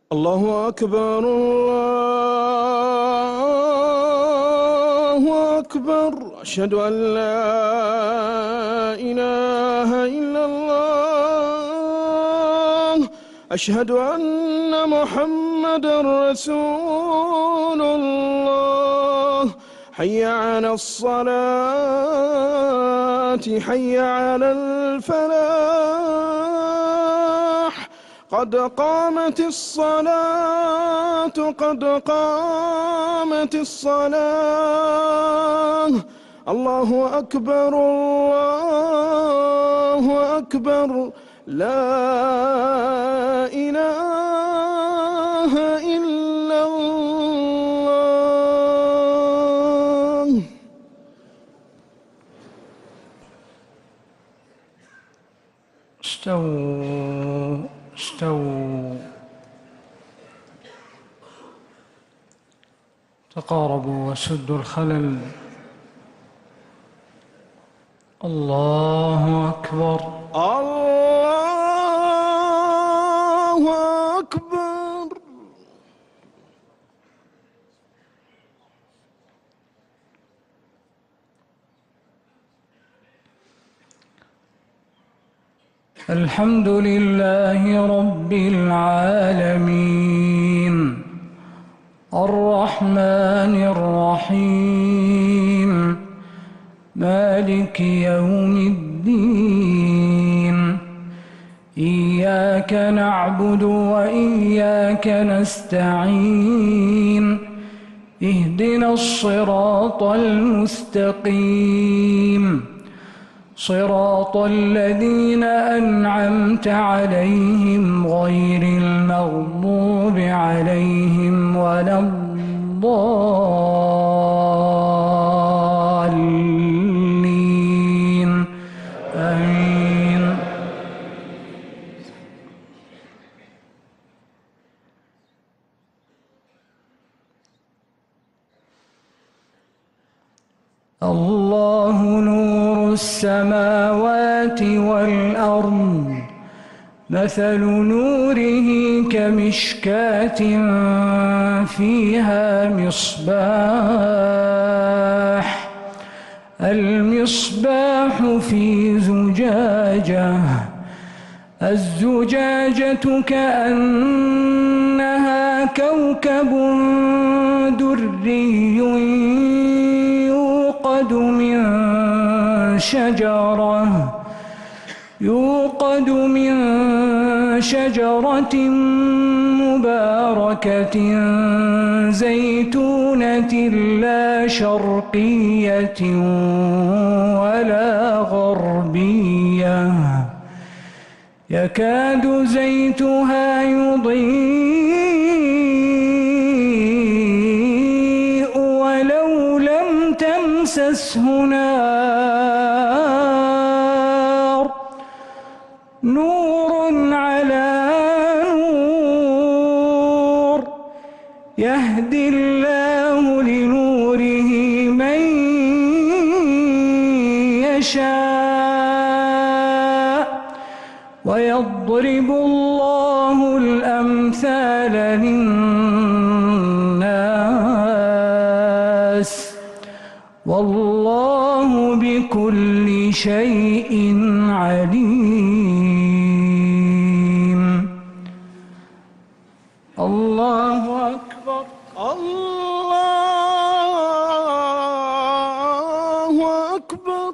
الله أكبر الله أكبر. أشهد أن لا إله إلا الله. أشهد أن محمدًا رسول الله. حي على الصلاة، حي على الفلاح. قد قامت الصلاة، قد قامت الصلاة. الله أكبر الله أكبر. لا إله إلا الله. استووا استووا. تقاربوا وسدوا الخلل. الله أكبر. الله أكبر. الحمد لله رب العالمين، الرحمن الرحيم، مالك يوم الدين. إياك نعبد وإياك نستعين. اهدنا الصراط المستقيم، صراط الذين أنعمت عليهم غير المغضوب عليهم ولا الضالين. آمين. الله نور السماوات والأرض، مثل نوره كمشكاة فيها مصباح. المصباح في زجاجة، الزجاجة كأنها كوكب دري يوقد من شجرة مباركة زيتونة لا شرقية ولا غربية، يكاد زيتها يضيء ولو لم تمسسه نار. نور على نور، يهدي الله لنوره من يشاء، ويضرب الله الأمثال للناس، والله بكل شيء عليم. الله أكبر. الله أكبر.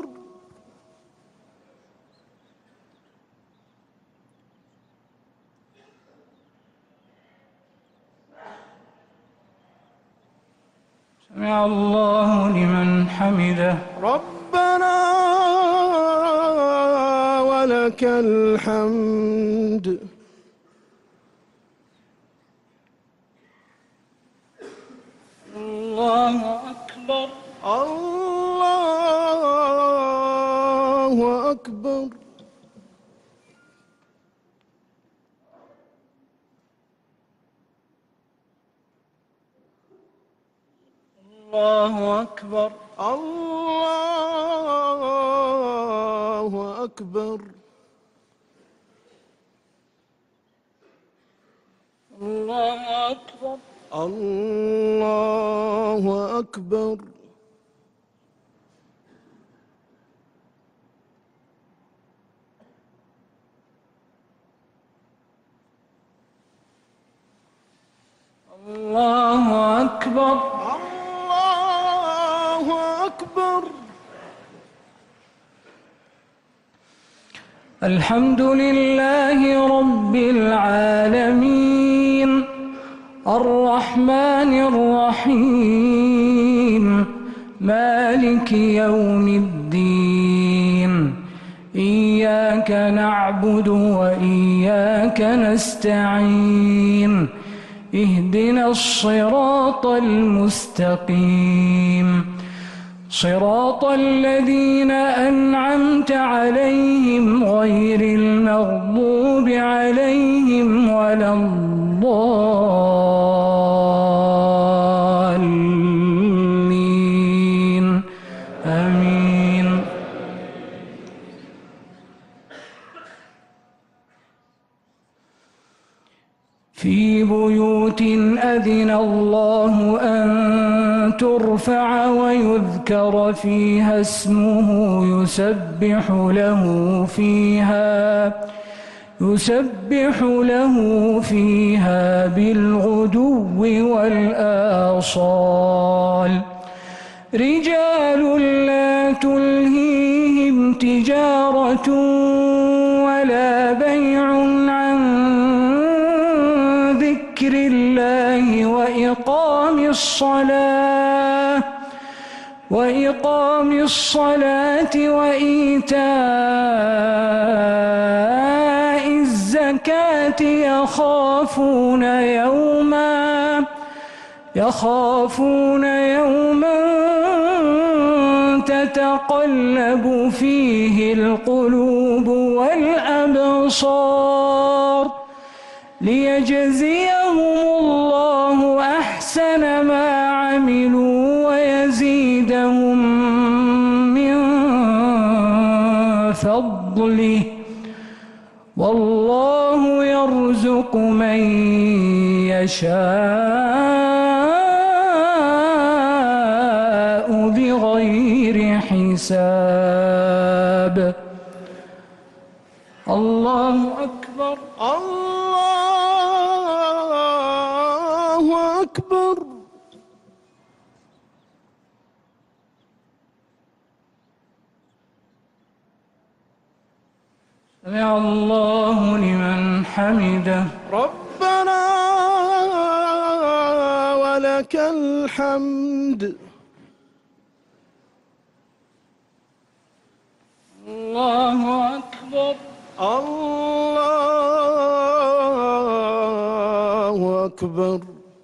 سمع الله لمن حمده. ربنا ولك الحمد. الله أكبر. الله أكبر. الله أكبر. الله أكبر. الله أكبر. الله أكبر. الله أكبر. الله أكبر. الحمد لله رب العالمين الرحمن الرحيم مالك يوم الدين إياك نعبد وإياك نستعين اهدنا الصراط المستقيم صراط الذين أنعمت عليهم غير المغضوب عليهم ولا الضالين آمين. في بيوت أذن الله أن ترفع ويذكر فيها اسمه يسبح له فيها بالغدو والآصال رجال لا تلهيهم تجارة ولا بيع عن ذكر الله وإقام الصلاة وإيتاء الزكاة يخافون يوما تتقلب فيه القلوب والأبصار ليجزيهم الله أحسن ما عملوا ويزيدهم من فضله والله يرزق من يشاء بغير حساب. الله أكبر. الله أكبر. سمع الله لمن حمده. ربنا ولك الحمد. الله أكبر. الله أكبر.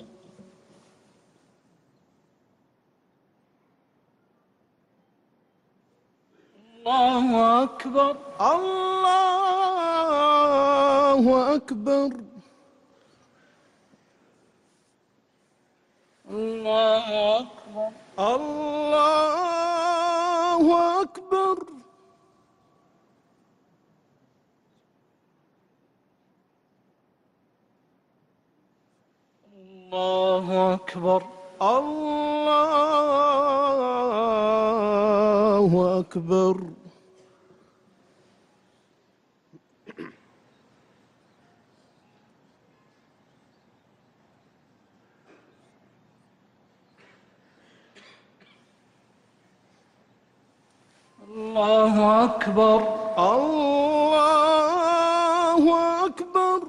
الله أكبر. الله أكبر. الله أكبر. الله أكبر. الله أكبر. الله أكبر. الله أكبر. الله أكبر.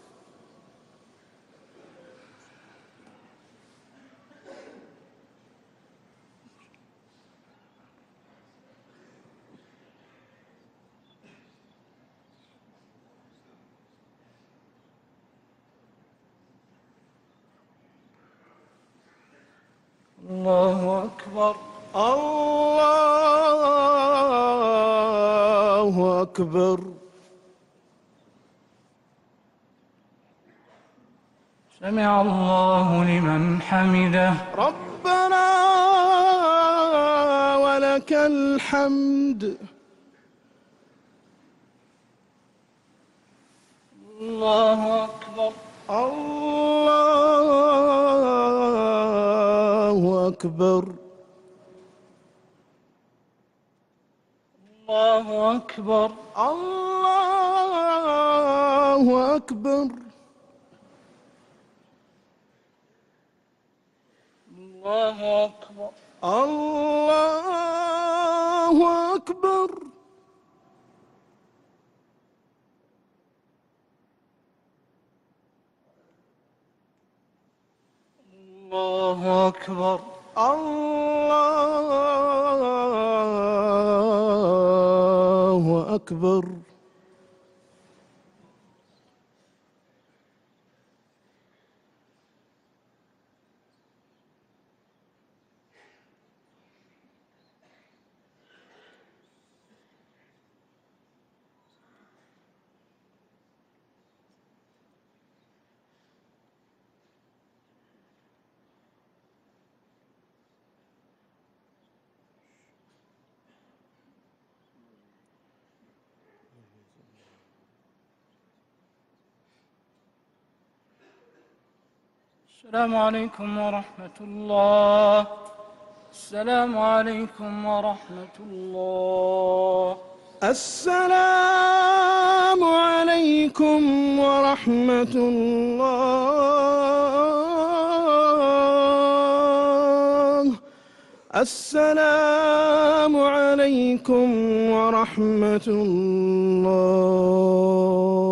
الله أكبر. الله أكبر. سمع الله لمن حمده. ربنا ولك الحمد. الله أكبر. الله أكبر الله أكبر الله أكبر الله أكبر الله أكبر الله أكبر الله أكبر السلام عليكم ورحمة الله. السلام عليكم ورحمة الله. السلام عليكم ورحمة الله. السلام عليكم ورحمة الله.